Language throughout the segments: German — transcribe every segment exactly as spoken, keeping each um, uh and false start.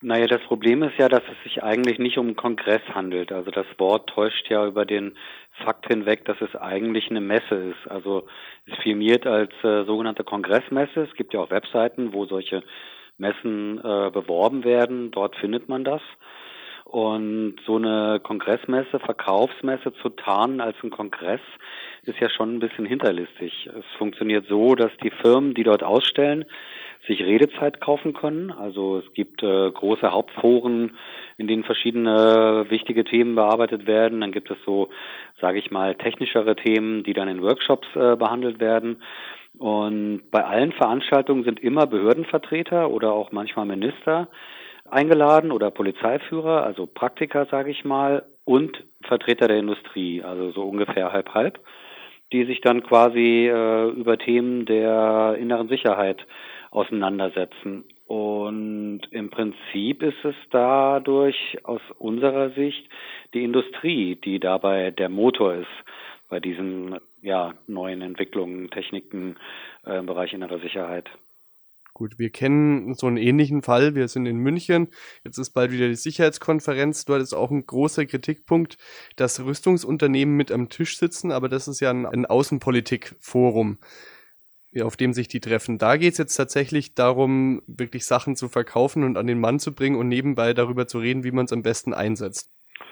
Naja, das Problem ist ja, dass es sich eigentlich nicht um einen Kongress handelt. Also das Wort täuscht ja über den Fakt hinweg, dass es eigentlich eine Messe ist. Also es firmiert als äh, sogenannte Kongressmesse. Es gibt ja auch Webseiten, wo solche Messen äh, beworben werden. Dort findet man das. Und so eine Kongressmesse, Verkaufsmesse zu tarnen als ein Kongress, ist ja schon ein bisschen hinterlistig. Es funktioniert so, dass die Firmen, die dort ausstellen, sich Redezeit kaufen können. Also es gibt äh, große Hauptforen, in denen verschiedene wichtige Themen bearbeitet werden. Dann gibt es so, sage ich mal, technischere Themen, die dann in Workshops äh, behandelt werden. Und bei allen Veranstaltungen sind immer Behördenvertreter oder auch manchmal Minister eingeladen oder Polizeiführer, also Praktiker, sage ich mal, und Vertreter der Industrie, also so ungefähr halb halb, die sich dann quasi äh, über Themen der inneren Sicherheit auseinandersetzen. Und im Prinzip ist es dadurch aus unserer Sicht die Industrie, die dabei der Motor ist bei diesen ja, neuen Entwicklungen, Techniken äh, im Bereich innerer Sicherheit. Gut, wir kennen so einen ähnlichen Fall. Wir sind in München. Jetzt ist bald wieder die Sicherheitskonferenz. Dort ist auch ein großer Kritikpunkt, dass Rüstungsunternehmen mit am Tisch sitzen, aber das ist ja ein, ein Außenpolitikforum, auf dem sich die treffen. Da geht es jetzt tatsächlich darum, wirklich Sachen zu verkaufen und an den Mann zu bringen und nebenbei darüber zu reden, wie man es am besten einsetzt.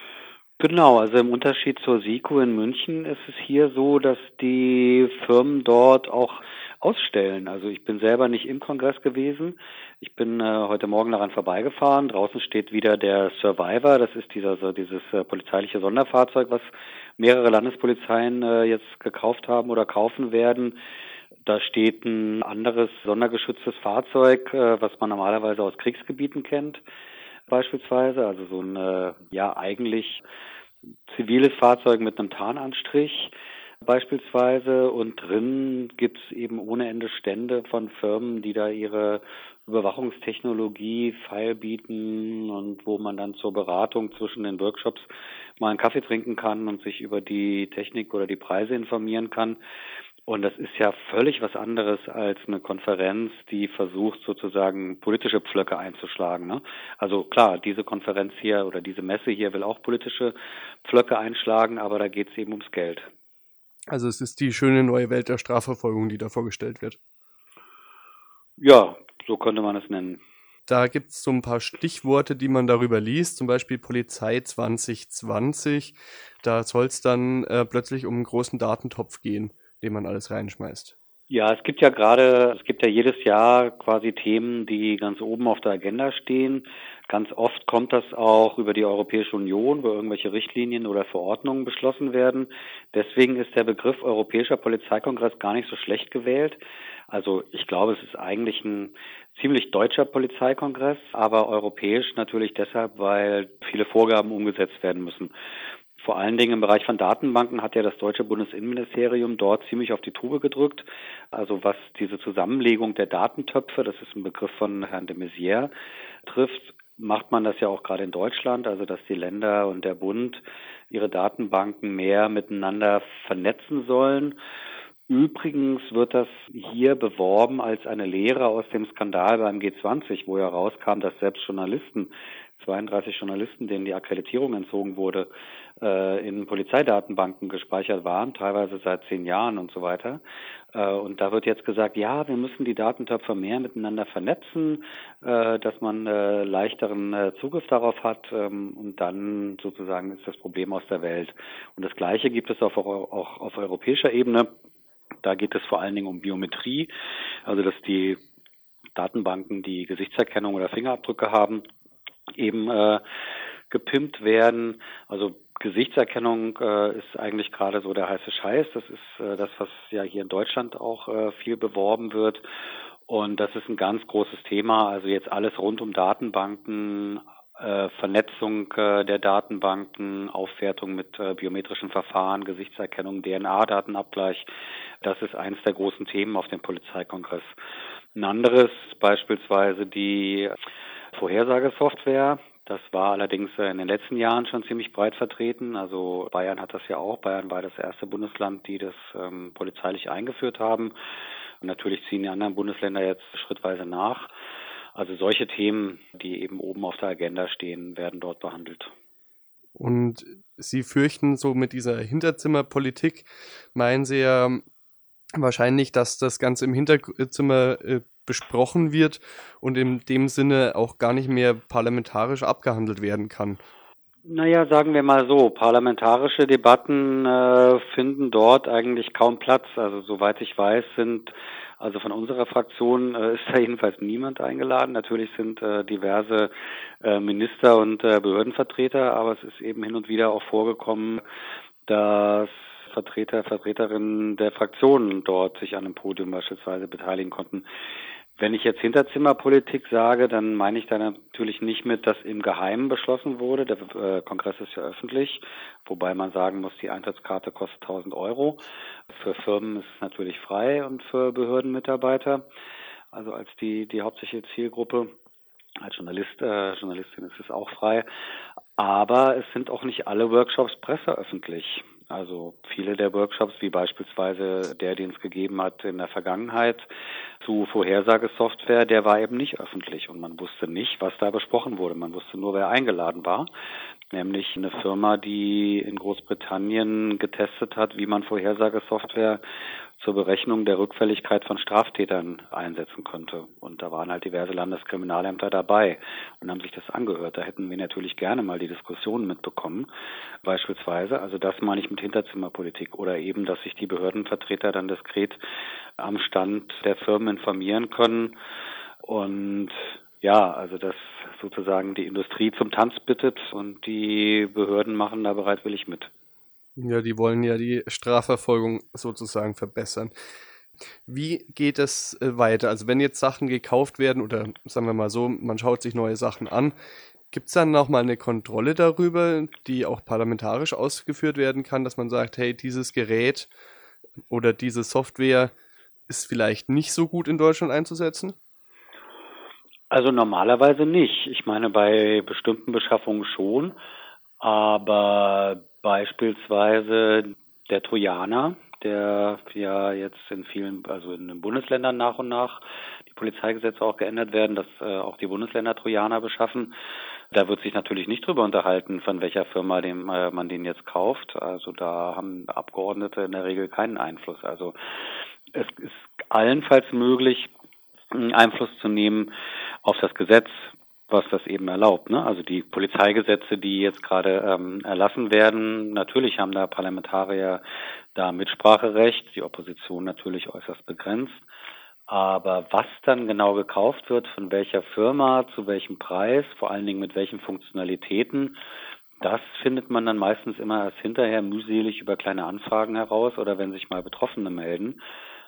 Genau, also im Unterschied zur SIKO in München ist es hier so, dass die Firmen dort auch ausstellen. Also ich bin selber nicht im Kongress gewesen. Ich bin äh, heute Morgen daran vorbeigefahren. Draußen steht wieder der Survivor. Das ist dieser so dieses äh, polizeiliche Sonderfahrzeug, was mehrere Landespolizeien äh, jetzt gekauft haben oder kaufen werden. Da steht ein anderes sondergeschütztes Fahrzeug, äh, was man normalerweise aus Kriegsgebieten kennt, beispielsweise. Also so ein äh, ja eigentlich ziviles Fahrzeug mit einem Tarnanstrich beispielsweise, und drin gibt's eben ohne Ende Stände von Firmen, die da ihre Überwachungstechnologie feilbieten und wo man dann zur Beratung zwischen den Workshops mal einen Kaffee trinken kann und sich über die Technik oder die Preise informieren kann. Und das ist ja völlig was anderes als eine Konferenz, die versucht sozusagen politische Pflöcke einzuschlagen. Ne? Also klar, diese Konferenz hier oder diese Messe hier will auch politische Pflöcke einschlagen, aber da geht es eben ums Geld. Also es ist die schöne neue Welt der Strafverfolgung, die da vorgestellt wird. Ja, so könnte man es nennen. Da gibt es so ein paar Stichworte, die man darüber liest, zum Beispiel Polizei zwanzig zwanzig. Da soll es dann äh, plötzlich um einen großen Datentopf gehen, den man alles reinschmeißt. Ja, es gibt ja gerade, es gibt ja jedes Jahr quasi Themen, die ganz oben auf der Agenda stehen. Ganz oft kommt das auch über die Europäische Union, wo irgendwelche Richtlinien oder Verordnungen beschlossen werden. Deswegen ist der Begriff Europäischer Polizeikongress gar nicht so schlecht gewählt. Also ich glaube, es ist eigentlich ein ziemlich deutscher Polizeikongress, aber europäisch natürlich deshalb, weil viele Vorgaben umgesetzt werden müssen. Vor allen Dingen im Bereich von Datenbanken hat ja das deutsche Bundesinnenministerium dort ziemlich auf die Tube gedrückt. Also was diese Zusammenlegung der Datentöpfe, das ist ein Begriff von Herrn de Maizière, trifft, macht man das ja auch gerade in Deutschland, also dass die Länder und der Bund ihre Datenbanken mehr miteinander vernetzen sollen. Übrigens wird das hier beworben als eine Lehre aus dem Skandal beim G zwanzig, wo ja rauskam, dass selbst Journalisten, zweiunddreißig Journalisten, denen die Akkreditierung entzogen wurde, äh, in Polizeidatenbanken gespeichert waren, teilweise seit zehn Jahren und so weiter. Äh, und da wird jetzt gesagt, ja, wir müssen die Datentöpfe mehr miteinander vernetzen, äh, dass man äh, leichteren äh, Zugriff darauf hat, ähm, und dann sozusagen ist das Problem aus der Welt. Und das Gleiche gibt es auch, auch auf europäischer Ebene. Da geht es vor allen Dingen um Biometrie, also dass die Datenbanken, die Gesichtserkennung oder Fingerabdrücke haben, eben äh, gepimpt werden. Also Gesichtserkennung äh, ist eigentlich gerade so der heiße Scheiß. Das ist äh, das, was ja hier in Deutschland auch äh, viel beworben wird. Und das ist ein ganz großes Thema. Also jetzt alles rund um Datenbanken, äh, Vernetzung äh, der Datenbanken, Aufwertung mit äh, biometrischen Verfahren, Gesichtserkennung, D N A-Datenabgleich. Das ist eines der großen Themen auf dem Polizeikongress. Ein anderes beispielsweise die Vorhersagesoftware. Das war allerdings in den letzten Jahren schon ziemlich breit vertreten. Also Bayern hat das ja auch. Bayern war das erste Bundesland, die das ähm, polizeilich eingeführt haben. Und natürlich ziehen die anderen Bundesländer jetzt schrittweise nach. Also solche Themen, die eben oben auf der Agenda stehen, werden dort behandelt. Und Sie fürchten so mit dieser Hinterzimmerpolitik, meinen Sie ja wahrscheinlich, dass das Ganze im Hinterzimmer äh, besprochen wird und in dem Sinne auch gar nicht mehr parlamentarisch abgehandelt werden kann. Naja, sagen wir mal so, parlamentarische Debatten äh, finden dort eigentlich kaum Platz. Also soweit ich weiß, sind also von unserer Fraktion äh, ist da jedenfalls niemand eingeladen. Natürlich sind äh, diverse äh, Minister und äh, Behördenvertreter, aber es ist eben hin und wieder auch vorgekommen, dass Vertreter, Vertreterinnen der Fraktionen dort sich an einem Podium beispielsweise beteiligen konnten. Wenn ich jetzt Hinterzimmerpolitik sage, dann meine ich da natürlich nicht mit, dass im Geheimen beschlossen wurde. Der äh, Kongress ist ja öffentlich, wobei man sagen muss, die Eintrittskarte kostet tausend Euro. Für Firmen ist es natürlich frei und für Behördenmitarbeiter, also als die, die hauptsächliche Zielgruppe. Als Journalist, äh, Journalistin ist es auch frei. Aber es sind auch nicht alle Workshops presseöffentlich. Also viele der Workshops, wie beispielsweise der, den es gegeben hat in der Vergangenheit zu Vorhersagesoftware, der war eben nicht öffentlich und man wusste nicht, was da besprochen wurde. Man wusste nur, wer eingeladen war, nämlich eine Firma, die in Großbritannien getestet hat, wie man Vorhersagesoftware zur Berechnung der Rückfälligkeit von Straftätern einsetzen könnte. Und da waren halt diverse Landeskriminalämter dabei und haben sich das angehört. Da hätten wir natürlich gerne mal die Diskussion mitbekommen, beispielsweise. Also das meine ich mit Hinterzimmerpolitik oder eben, dass sich die Behördenvertreter dann diskret am Stand der Firmen informieren können und ja, also dass sozusagen die Industrie zum Tanz bittet und die Behörden machen da bereitwillig mit. Ja, die wollen ja die Strafverfolgung sozusagen verbessern. Wie geht es äh, weiter? Also wenn jetzt Sachen gekauft werden oder sagen wir mal so, man schaut sich neue Sachen an, gibt es dann nochmal eine Kontrolle darüber, die auch parlamentarisch ausgeführt werden kann, dass man sagt, hey, dieses Gerät oder diese Software ist vielleicht nicht so gut in Deutschland einzusetzen? Also normalerweise nicht. Ich meine, bei bestimmten Beschaffungen schon, aber beispielsweise der Trojaner, der ja jetzt in vielen, also in den Bundesländern nach und nach die Polizeigesetze auch geändert werden, dass äh, auch die Bundesländer Trojaner beschaffen. Da wird sich natürlich nicht drüber unterhalten, von welcher Firma dem, äh, man den jetzt kauft. Also da haben Abgeordnete in der Regel keinen Einfluss. Also es ist allenfalls möglich, Einfluss zu nehmen auf das Gesetz, was das eben erlaubt. Ne? Also die Polizeigesetze, die jetzt gerade ähm, erlassen werden, natürlich haben da Parlamentarier da Mitspracherecht, die Opposition natürlich äußerst begrenzt. Aber was dann genau gekauft wird, von welcher Firma, zu welchem Preis, vor allen Dingen mit welchen Funktionalitäten, das findet man dann meistens immer erst hinterher mühselig über kleine Anfragen heraus oder wenn sich mal Betroffene melden.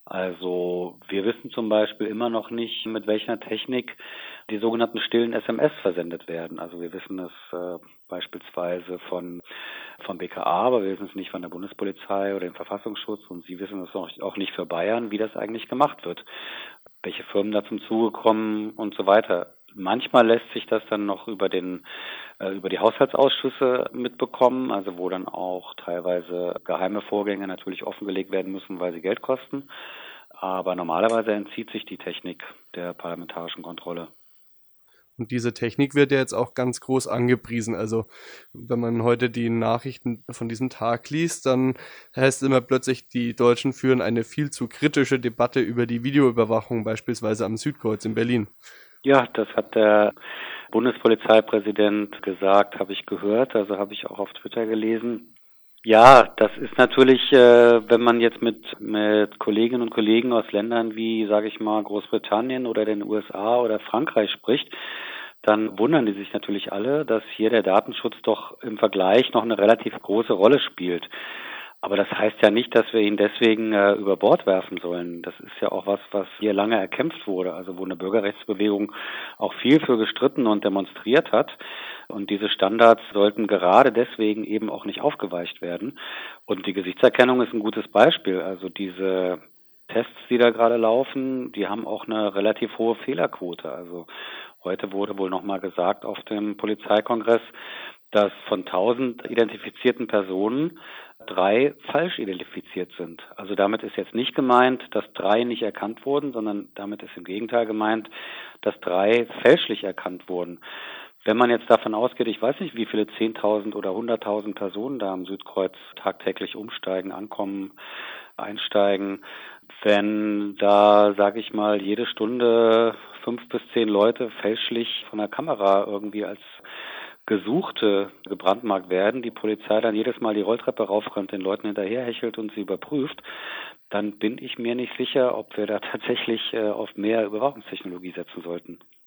Also wir wissen zum Beispiel immer noch nicht, mit welcher Technik die sogenannten stillen S M S versendet werden. Also wir wissen es äh, beispielsweise von vom B K A, aber wir wissen es nicht von der Bundespolizei oder dem Verfassungsschutz und Sie wissen es auch, auch nicht für Bayern, wie das eigentlich gemacht wird, welche Firmen da zum Zuge kommen und so weiter. Manchmal lässt sich das dann noch über den äh, über die Haushaltsausschüsse mitbekommen, also wo dann auch teilweise geheime Vorgänge natürlich offengelegt werden müssen, weil sie Geld kosten. Aber normalerweise entzieht sich die Technik der parlamentarischen Kontrolle. Und diese Technik wird ja jetzt auch ganz groß angepriesen. Also wenn man heute die Nachrichten von diesem Tag liest, dann heißt es immer plötzlich, die Deutschen führen eine viel zu kritische Debatte über die Videoüberwachung, beispielsweise am Südkreuz in Berlin. Ja, das hat der Bundespolizeipräsident gesagt, habe ich gehört, also habe ich auch auf Twitter gelesen. Ja, das ist natürlich, äh, wenn man jetzt mit mit Kolleginnen und Kollegen aus Ländern wie, sage ich mal, Großbritannien oder den U S A oder Frankreich spricht, dann wundern die sich natürlich alle, dass hier der Datenschutz doch im Vergleich noch eine relativ große Rolle spielt. Aber das heißt ja nicht, dass wir ihn deswegen äh, über Bord werfen sollen. Das ist ja auch was, was hier lange erkämpft wurde, also wo eine Bürgerrechtsbewegung auch viel für gestritten und demonstriert hat. Und diese Standards sollten gerade deswegen eben auch nicht aufgeweicht werden. Und die Gesichtserkennung ist ein gutes Beispiel. Also diese Tests, die da gerade laufen, die haben auch eine relativ hohe Fehlerquote. Also heute wurde wohl nochmal gesagt auf dem Polizeikongress, dass von tausend identifizierten Personen drei falsch identifiziert sind. Also damit ist jetzt nicht gemeint, dass drei nicht erkannt wurden, sondern damit ist im Gegenteil gemeint, dass drei fälschlich erkannt wurden. Wenn man jetzt davon ausgeht, ich weiß nicht, wie viele zehntausend oder hunderttausend Personen da am Südkreuz tagtäglich umsteigen, ankommen, einsteigen, wenn da, sage ich mal, jede Stunde fünf bis zehn Leute fälschlich von der Kamera irgendwie als Gesuchte gebrandmarkt werden, die Polizei dann jedes Mal die Rolltreppe raufrennt, den Leuten hinterherhechelt und sie überprüft, dann bin ich mir nicht sicher, ob wir da tatsächlich auf mehr Überwachungstechnologie setzen sollten.